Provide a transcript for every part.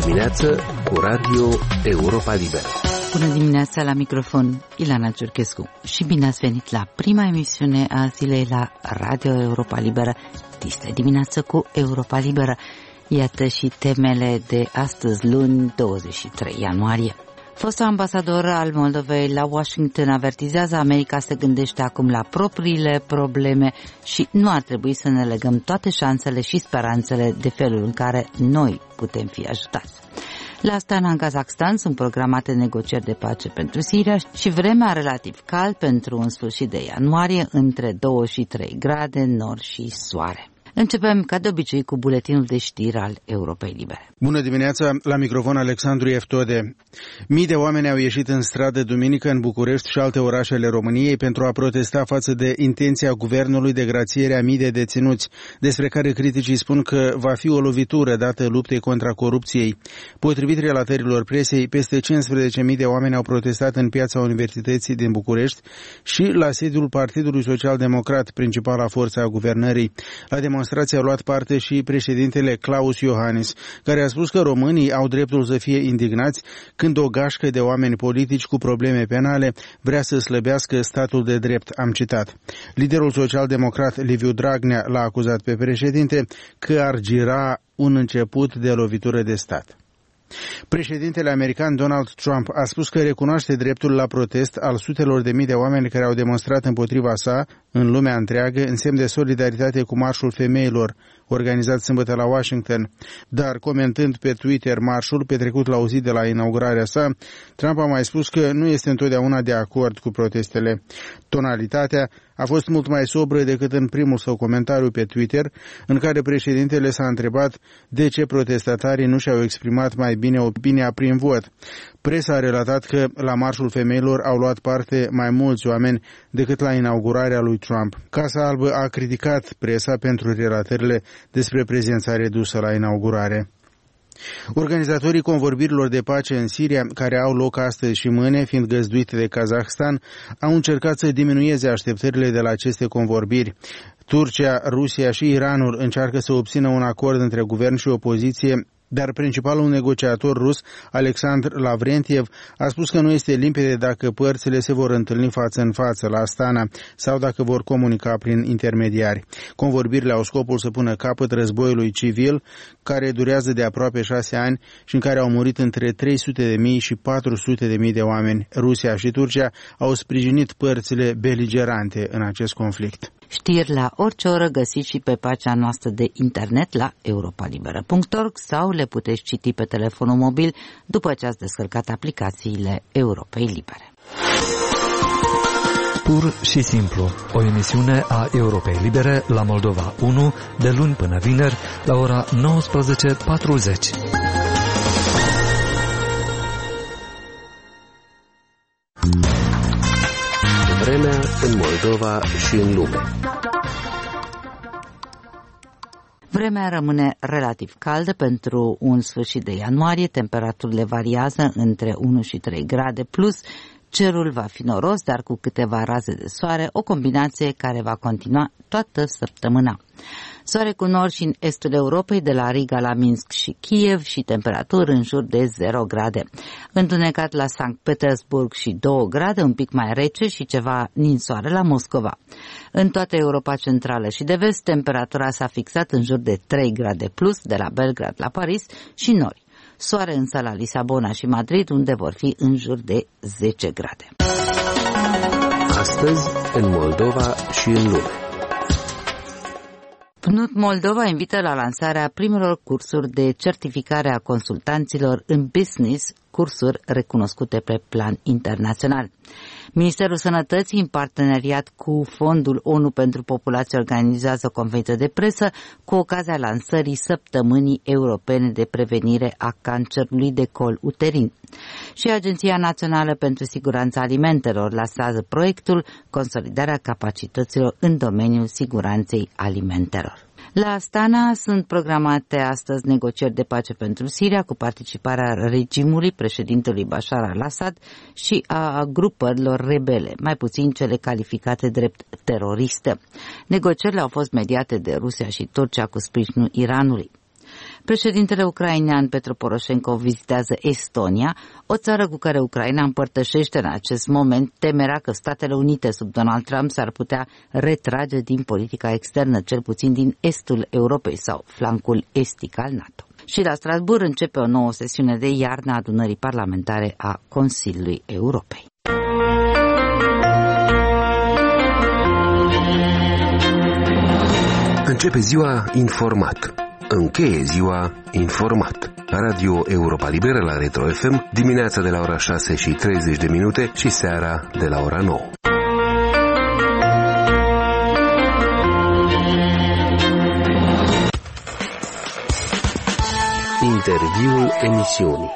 dimineață cu Radio Europa Liberă. Bună dimineața, la microfon Ilana Ciurchescu și bine ați venit la prima emisiune a zilei la Radio Europa Liberă. Este dimineață cu Europa Liberă. Iată și temele de astăzi, luni 23 ianuarie. Fostul ambasador al Moldovei la Washington avertizează: America se gândește acum la propriile probleme și nu ar trebui să ne legăm toate șansele și speranțele de felul în care noi putem fi ajutați. La Astana, în Kazakhstan, sunt programate negocieri de pace pentru Siria și vremea relativ cald pentru un sfârșit de ianuarie, între 2 și 3 grade, nor și soare. Începem, ca de obicei, cu buletinul de știri al Europei Libere. Bună dimineața, la microfon Alexandru Eftode. Mii de oameni au ieșit în stradă duminică în București și alte orașe ale României pentru a protesta față de intenția guvernului de grațiere a mii de deținuți, despre care criticii spun că va fi o lovitură dată luptei contra corupției. Potrivit relatărilor presei, peste 15.000 de oameni au protestat în piața Universității din București și la sediul Partidului Social Democrat, principala forță a guvernării. La demonstrație a luat parte și președintele Klaus Iohannis, care a spus că românii au dreptul să fie indignați când o gașcă de oameni politici cu probleme penale vrea să slăbească statul de drept, am citat. Liderul social-democrat Liviu Dragnea l-a acuzat pe președinte că ar gira un început de lovitură de stat. Președintele american Donald Trump a spus că recunoaște dreptul la protest al sutelor de mii de oameni care au demonstrat împotriva sa în lumea întreagă în semn de solidaritate cu Marșul Femeilor, organizat sâmbătă la Washington. Dar, comentând pe Twitter marșul petrecut la o zi de la inaugurarea sa, Trump a mai spus că nu este întotdeauna de acord cu protestele. Tonalitatea a fost mult mai sobră decât în primul său comentariu pe Twitter, în care președintele s-a întrebat de ce protestatarii nu și-au exprimat mai bine opinia prin vot. Presa a relatat că la Marșul Femeilor au luat parte mai mulți oameni decât la inaugurarea lui Trump. Casa Albă a criticat presa pentru relatările despre prezența redusă la inaugurare. Organizatorii convorbirilor de pace în Siria, care au loc astăzi și mâine, fiind găzduite de Kazahstan, au încercat să diminueze așteptările de la aceste convorbiri. Turcia, Rusia și Iranul încearcă să obțină un acord între guvern și opoziție, dar principalul negociator rus, Alexandr Lavrentiev, a spus că nu este limpede dacă părțile se vor întâlni față în față la Astana sau dacă vor comunica prin intermediari. Convorbirile au scopul să pună capăt războiului civil, care durează de aproape 6 ani și în care au murit între 300.000 și 400.000 de oameni. Rusia și Turcia au sprijinit părțile beligerante în acest conflict. Știri la orice oră găsiți și pe pagina noastră de internet la europalibera.org sau le puteți citi pe telefonul mobil după ce ați descărcat aplicațiile Europei Libere. Pur și simplu, o emisiune a Europei Libere la Moldova 1 de luni până vineri la ora 19:40. Vremea în Moldova și în lume. Vremea rămâne relativ caldă pentru un sfârșit de ianuarie, temperaturile variază între 1 și 3 grade plus, cerul va fi noros, dar cu câteva raze de soare, o combinație care va continua toată săptămâna. Soare cu nord și în estul Europei, de la Riga la Minsk și Kiev și temperaturi în jur de 0 grade. Întunecat la Sankt Petersburg și 2 grade, un pic mai rece și ceva ninsoare la Moscova. În toată Europa Centrală și de Vest, temperatura s-a fixat în jur de 3 grade plus, de la Belgrad la Paris și nori. Soare însă la Lisabona și Madrid, unde vor fi în jur de 10 grade. Astăzi, în Moldova și în lume. PNUD Moldova invită la lansarea primelor cursuri de certificare a consultanților în business, cursuri recunoscute pe plan internațional. Ministerul Sănătății, în parteneriat cu Fondul ONU pentru Populație, organizează o conferință de presă cu ocazia lansării Săptămânii Europene de Prevenire a Cancerului de Col Uterin. Și Agenția Națională pentru Siguranța Alimentelor lansează proiectul Consolidarea capacităților în domeniul siguranței alimentelor. La Astana sunt programate astăzi negocieri de pace pentru Siria cu participarea regimului președintelui Bashar al-Assad și a grupărilor rebele, mai puțin cele calificate drept teroriste. Negocierile au fost mediate de Rusia și Turcia cu sprijinul Iranului. Președintele ucrainean Petro Poroșenko vizitează Estonia, o țară cu care Ucraina împărtășește în acest moment temerea că Statele Unite sub Donald Trump s-ar putea retrage din politica externă, cel puțin din estul Europei sau flancul estic al NATO. Și la Strasbourg începe o nouă sesiune de iarnă a adunării parlamentare a Consiliului Europei. Începe ziua informat. Încheie ziua informat. Radio Europa Liberă la Retro FM, dimineața de la ora 6:30 și seara de la ora 9. Interviul emisiunii.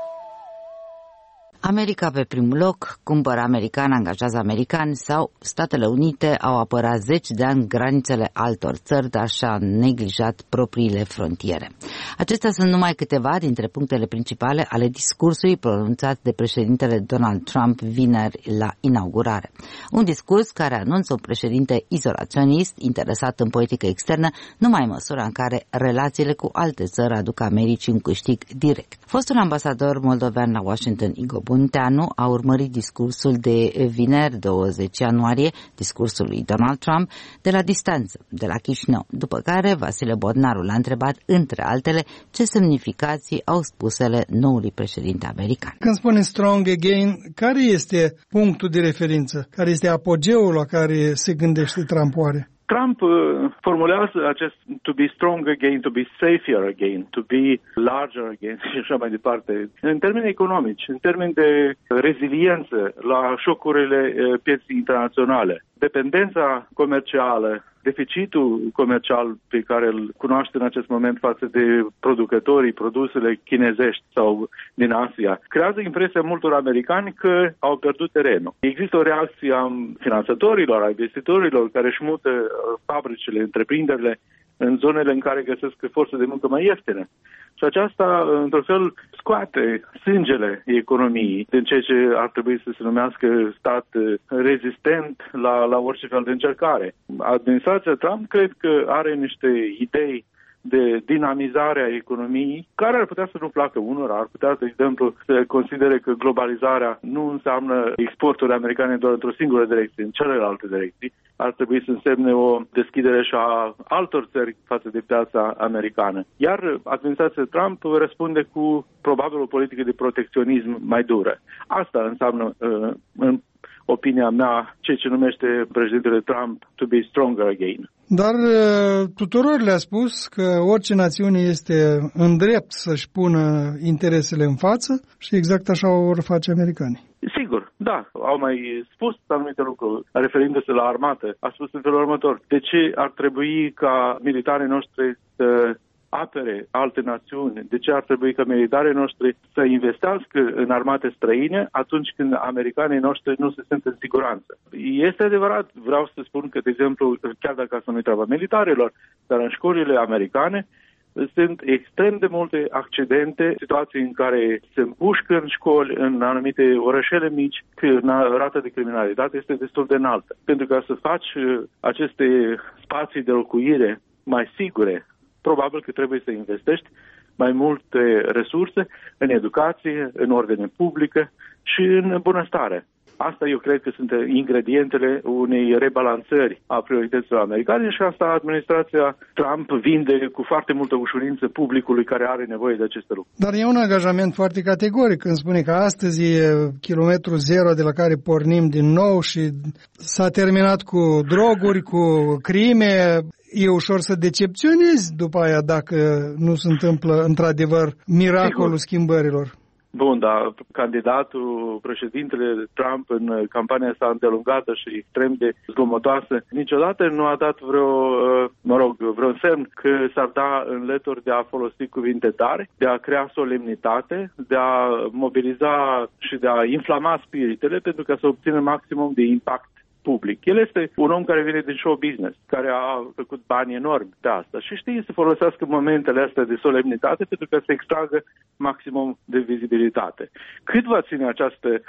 America pe primul loc, cumpără american, angajează americani sau Statele Unite au apărat 10 de ani granițele altor țări, dar și-a neglijat propriile frontiere. Acestea sunt numai câteva dintre punctele principale ale discursului pronunțat de președintele Donald Trump vineri la inaugurare. Un discurs care anunță un președinte izolaționist, interesat în politică externă, numai în măsura în care relațiile cu alte țări aduc Americii un câștig direct. Fostul ambasador moldovean la Washington, Igor Bunteanu, a urmărit discursul de vineri 20 ianuarie, discursul lui Donald Trump, de la distanță, de la Chișinău, după care Vasile Bodnaru l-a întrebat, între altele, ce semnificații au spusele noului președinte american. Când spune strong again, care este punctul de referință? Care este apogeul la care se gândește Trump oare? Trump formulează acest to be strong again, to be safer again, to be larger again și așa mai departe. În termeni economici, în termeni de reziliență la șocurile pieței internaționale, dependența comercială, deficitul comercial pe care îl cunoaște în acest moment față de producătorii, produsele chinezești sau din Asia, creează impresia multor americani că au pierdut terenul. Există o reacție a finanțatorilor, a investitorilor care își mută fabricile, întreprinderile în zonele în care găsesc forță de muncă mai ieftină. Și aceasta, într-un fel, scoate sângele economiei din ceea ce ar trebui să se numească stat rezistent la orice fel de încercare. Administrația Trump cred că are niște idei de dinamizare a economiei, care ar putea să nu placă unora, ar putea, de exemplu, să considere că globalizarea nu înseamnă exporturi americane doar într-o singură direcție, în celelalte direcții. Ar trebui să însemne o deschidere și a altor țări față de piața americană. Iar administrația Trump răspunde cu probabil o politică de protecționism mai dură. Asta înseamnă, în opinia mea, ceea ce numește președintele Trump to be stronger again. Dar tuturor le-a spus că orice națiune este în drept să-și pună interesele în față și exact așa vor face americanii. Sigur, da, au mai spus anumite lucruri, referindu-se la armată. A spus în felul următor: de ce ar trebui ca militarii noștri să apere alte națiuni? De ce ar trebui ca militarii noștri să investească în armate străine atunci când americanii noștri nu se simt în siguranță? Este adevărat, vreau să spun că, de exemplu, chiar dacă asta nu-i treaba militarilor, dar în școlile americane sunt extrem de multe accidente, situații în care se împușcă în școli, în anumite orășele mici, când rata de criminalitate este destul de înaltă. Pentru ca să faci aceste spații de locuire mai sigure, probabil că trebuie să investești mai multe resurse în educație, în ordine publică și în bunăstare. Asta eu cred că sunt ingredientele unei rebalansări a priorităților americane și asta administrația Trump vinde cu foarte multă ușurință publicului care are nevoie de aceste lucruri. Dar e un angajament foarte categoric când spune că astăzi e kilometru zero de la care pornim din nou și s-a terminat cu droguri, cu crime. E ușor să decepționezi după aia dacă nu se întâmplă într-adevăr miracolul schimbărilor. Bun, dar candidatul, președintele Trump, în campania sa îndelungată și extrem de zgomotoasă, niciodată nu a dat vreun semn că s-ar da înleturi de a folosi cuvinte tari, de a crea solemnitate, de a mobiliza și de a inflama spiritele pentru ca să obțină maximum de impact public. El este un om care vine din show business, care a făcut bani enormi de asta și știe să folosească momentele astea de solemnitate pentru ca să extragă maximum de vizibilitate. Cât va ține această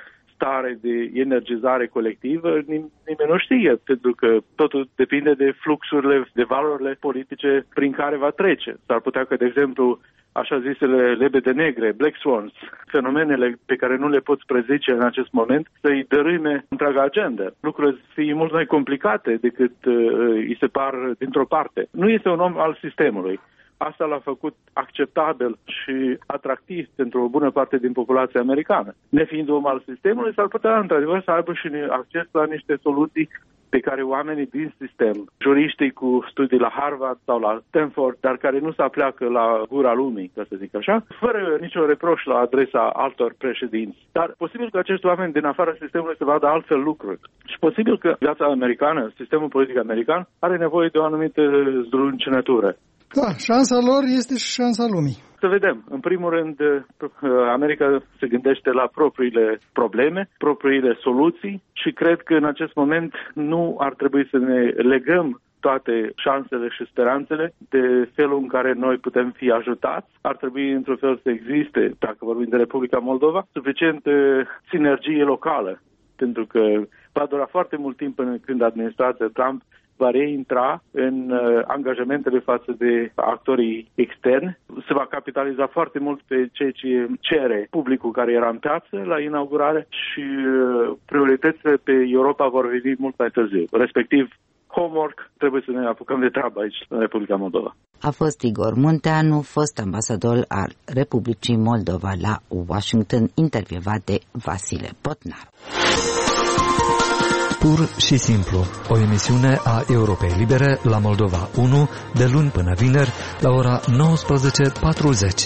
stare de energizare colectivă, nimeni nu știe, pentru că totul depinde de fluxurile, de valorile politice prin care va trece. S-ar putea că, de exemplu, așa zisele lebede negre, black swans, fenomenele pe care nu le poți prezice în acest moment, să-i dărâme întreaga agenda. Lucrurile fie mult mai complicate decât îi se par dintr-o parte. Nu este un om al sistemului. Asta l-a făcut acceptabil și atractiv pentru o bună parte din populația americană. Nefiind om al sistemului, s-ar putea, într-adevăr, să aibă și acces la niște soluții pe care oamenii din sistem, juriștii cu studii la Harvard sau la Stanford, dar care nu se apleacă la gura lumii, ca să zic așa, fără nicio reproș la adresa altor președinți. Dar posibil că acești oameni din afara sistemului să vadă altfel lucruri. Și posibil că viața americană, sistemul politic american, are nevoie de o anumită zdruncinătură. Da, șansa lor este și șansa lumii. Să vedem. În primul rând, America se gândește la propriile probleme, propriile soluții și cred că în acest moment nu ar trebui să ne legăm toate șansele și speranțele de felul în care noi putem fi ajutați. Ar trebui, într-un fel, să existe, dacă vorbim de Republica Moldova, suficient sinergie locală, pentru că va dura foarte mult timp până când administrația Trump va reintra în angajamentele față de actorii externi. Se va capitaliza foarte mult pe ceea ce cere publicul care era în piață la inaugurare și prioritățile pe Europa vor veni mult mai târziu. Respectiv, homework, trebuie să ne apucăm de treabă aici, în Republica Moldova. A fost Igor Munteanu, fost ambasador al Republicii Moldova la Washington, intervievat de Vasile Potnar. Pur și simplu, o emisiune a Europei Libere la Moldova 1, de luni până vineri, la ora 19:40.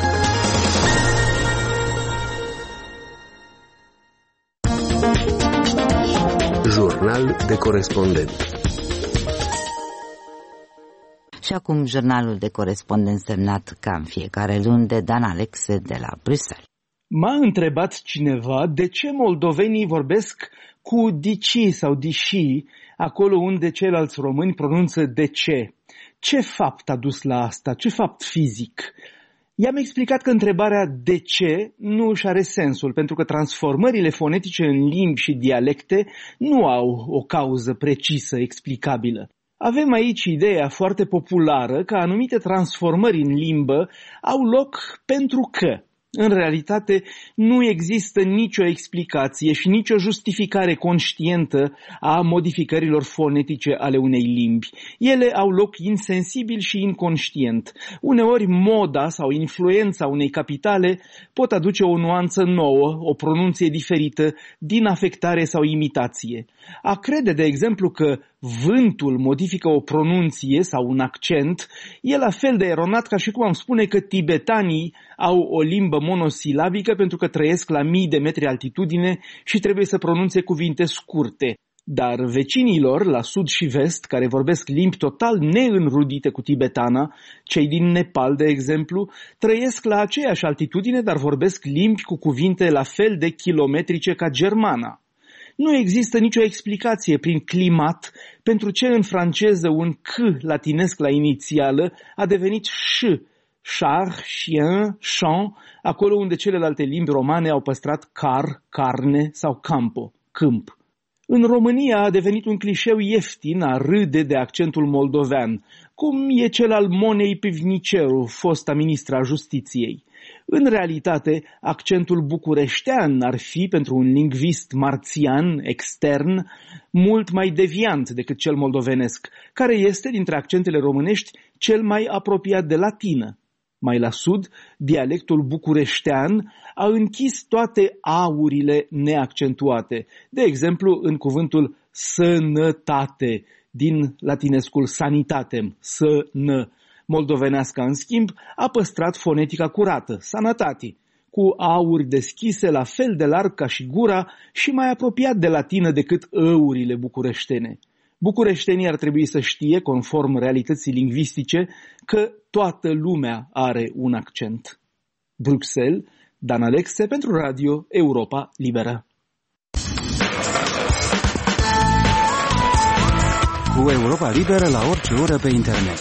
Jurnal de corespondent. Și acum jurnalul de corespondent semnat ca în fiecare luni de Dan Alexe de la Bruxelles. M-a întrebat cineva de ce moldovenii vorbesc cu dici sau diși acolo unde ceilalți români pronunță de ce. Ce fapt a dus la asta? Ce fapt fizic? I-am explicat că întrebarea de ce nu își are sensul, pentru că transformările fonetice în limbi și dialecte nu au o cauză precisă, explicabilă. Avem aici ideea foarte populară că anumite transformări în limbă au loc pentru că. În realitate, nu există nicio explicație și nicio justificare conștientă a modificărilor fonetice ale unei limbi. Ele au loc insensibil și inconștient. Uneori, moda sau influența unei capitale pot aduce o nuanță nouă, o pronunție diferită, din afectare sau imitație. A crede, de exemplu, că vântul modifică o pronunție sau un accent e la fel de eronat ca și cum am spune că tibetanii au o limbă monosilabică pentru că trăiesc la mii de metri altitudine și trebuie să pronunțe cuvinte scurte. Dar vecinilor, la sud și vest, care vorbesc limbi total neînrudite cu tibetana, cei din Nepal, de exemplu, trăiesc la aceeași altitudine, dar vorbesc limbi cu cuvinte la fel de kilometrice ca germana. Nu există nicio explicație prin climat pentru ce în franceză un C latinesc la inițială a devenit ș, char, chien, champ, acolo unde celelalte limbi romane au păstrat car, carne sau campo, câmp. În România a devenit un clișeu ieftin a râde de accentul moldovean, cum e cel al Monei Pivniceru, fosta ministra Justiției. În realitate, accentul bucureștean ar fi, pentru un lingvist marțian, extern, mult mai deviant decât cel moldovenesc, care este, dintre accentele românești, cel mai apropiat de latină. Mai la sud, dialectul bucureștean a închis toate aurile neaccentuate, de exemplu în cuvântul sănătate, din latinescul sanitatem, să-nă. Moldoveneasca, în schimb, a păstrat fonetica curată, sanatati, cu auri deschise la fel de larg ca și gura și mai apropiat de latină decât ăurile bucureștene. Bucureștenii ar trebui să știe, conform realității lingvistice, că toată lumea are un accent. Bruxelles, Dan Alexe pentru Radio Europa Liberă. Cu Europa Liberă la orice oră pe internet.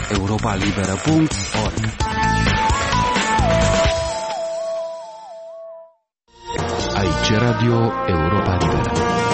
www.europalibera.org Aici Radio Europa Liberă.